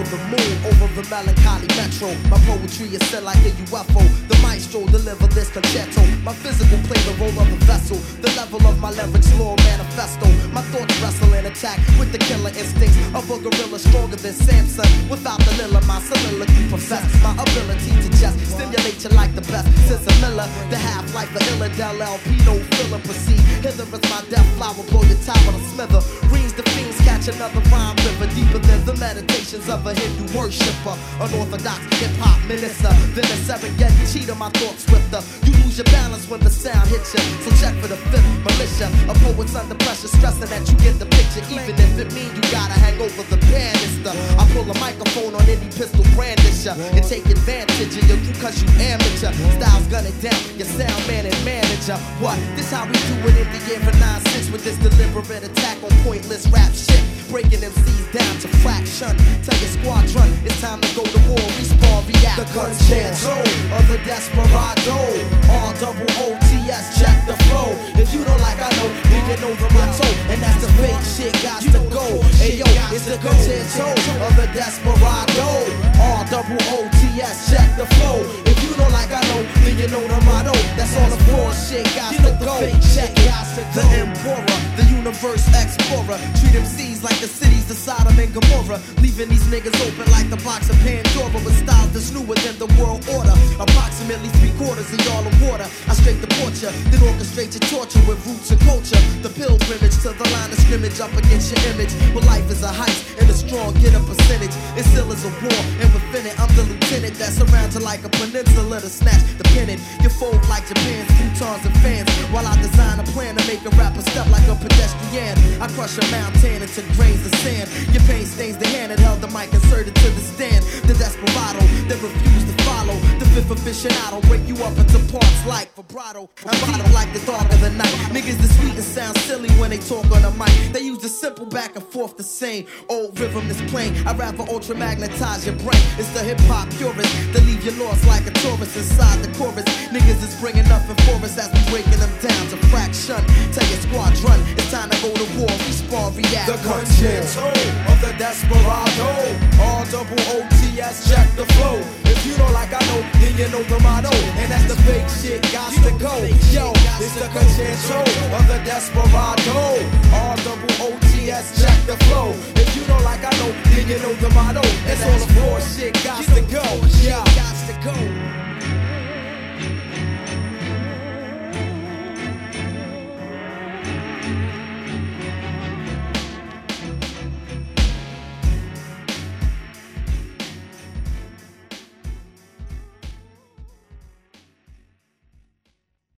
the moon, over the melancholy metro. My poetry is sent like a UFO. The maestro deliver this concerto. My physical play the role of the vessel. The level of my leverage, law manifesto. My thoughts wrestle and attack with the killer instincts of a gorilla stronger than Samson. Without the lilla, my soliloquy profess my ability to just stimulate you like the best. Since a Miller, the half-life of Illa Del LP, no filler proceed. Hither is my death flower, blow your tower to smither. Reams the fiends catch another rhyme river deeper than the meditations of a Hindu worshipper. Unorthodox hip-hop minister, then a Serengeti cheetah, my thoughts swifter. You lose your balance when the sound hits you, so check for the fifth militia. A poet's under pressure, stressing that you get the picture, even if it means you gotta hang over the banister. I pull a microphone on any pistol brandisher and take advantage of you cause you amateur. Styles gunning down your sound man and manager. What? This how we do it in the year of 9-6 with this deliberate attack on pointless rap shit. Breaking MCs down to fraction. Tell your squadron it's time to go to war. Respawn, react. The concerto of the desperado. ROOTS, check the flow. If you don't like I know, then you know the motto. And that's the fake shit got to go. Hey yo, it's the concerto of the desperado. ROOTS, check the flow. If you don't like I know, then you know the motto. That's all the floor shit got to go. Check it. The Emperor, the universe explorer. Treat MCs like the cities of Sodom and Gomorrah. Leaving these niggas open like the box of Pandora with styles that's newer than the world order. Approximately 3/4 of y'all in water. I straight the portrait, then orchestrate your torture with roots and culture. The pilgrimage to the line of scrimmage up against your image. Well, life is a heist and a strong get a percentage. It still is a war, and within it, I'm the lieutenant that surrounds you like a peninsula to snatch the pennant. You fold like Japan's futons and fans, while I design a plan to make a rapper step like a pedestrian. I crush a mountain into grains of sand. Your pain stains the hand that held the mic inserted to the stand. The desperado that refused to follow. The fifth aficionado break you up into parts like vibrato. I'm bottom like the dark of the night. Niggas the sweet and sound silly when they talk on the mic. They use the simple back and forth the same old rhythm is plain. I'd rather ultra magnetize your brain. It's the hip hop purist that leave you lost like a tourist inside the chorus. Niggas is bringing nothing for us as we breaking them down to fraction. Tell your squadron it's time to go to war. Respawn, react. The concerto of the desperado. ROOTS, check the flow. If you don't like I know, then you know the motto. And that's the fake shit got to go. Yo, it's the concerto of the desperado. ROOTS, check the flow. If you don't like I know, then you know the motto. That's all the floor shit got to go. Yeah, got to go.